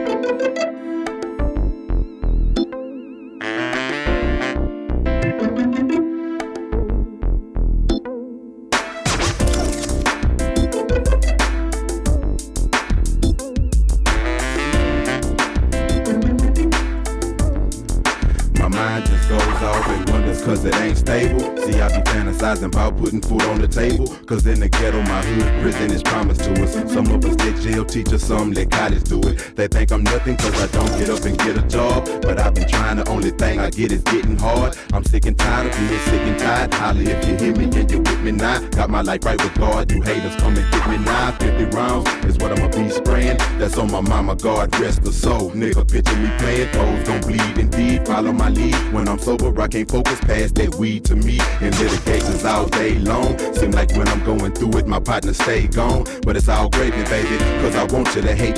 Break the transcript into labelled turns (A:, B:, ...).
A: Cause it ain't stable. See, I be fantasizing about putting food on the table. Cause in the ghetto, my hood prison is promised to us. Some of us let jail teach us, some let college do it. They think I'm nothing cause I don't get up and get a job. But I've been trying, the only thing I get is getting hard. I'm sick and tired of being sick and tired. Holla if you hear me and you with me now. Got my life right with God, you haters come and get me now. 50 rounds is what I'ma be spraying. That's on my mama, God rest her soul. Nigga, picture me playing, toes gon' bleed indeed. Follow my lead, when I'm sober I can't focus. Pass that weed to me in litigations all day long. Seem like when I'm going through it, my partner stay gone. But it's all gravy, baby, cause I want you to hate